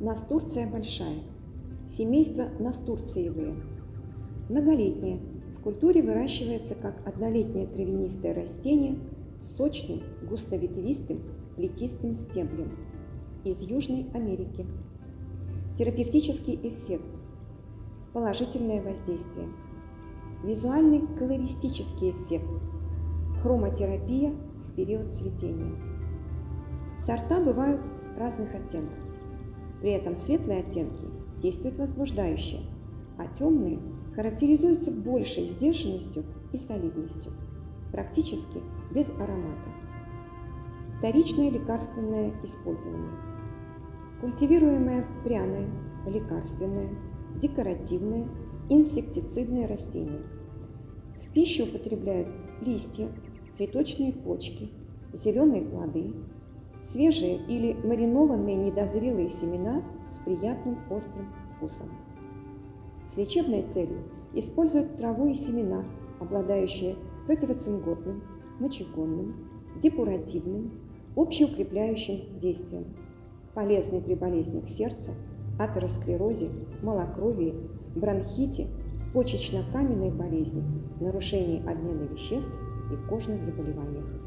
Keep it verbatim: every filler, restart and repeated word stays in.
Настурция большая. Семейство настурциевые. Многолетнее. В культуре выращивается как однолетнее травянистое растение с сочным, густоветвистым, плетистым стеблем. Из Южной Америки. Терапевтический эффект. Положительное воздействие. Визуальный колористический эффект. Хромотерапия в период цветения. Сорта бывают разных оттенков. При этом светлые оттенки действуют возбуждающе, а темные характеризуются большей сдержанностью и солидностью, практически без аромата. Вторичное лекарственное использование. Культивируемое пряное, лекарственное, декоративное, инсектицидное растение. В пищу употребляют листья, цветочные почки, зеленые плоды, свежие или маринованные недозрелые семена с приятным острым вкусом. С лечебной целью используют траву и семена, обладающие противоцинготным, мочегонным, депутативным, общеукрепляющим действием, полезны при болезнях сердца, атеросклерозе, малокровии, бронхите, почечно-каменной болезни, нарушении обмена веществ и кожных заболеваниях.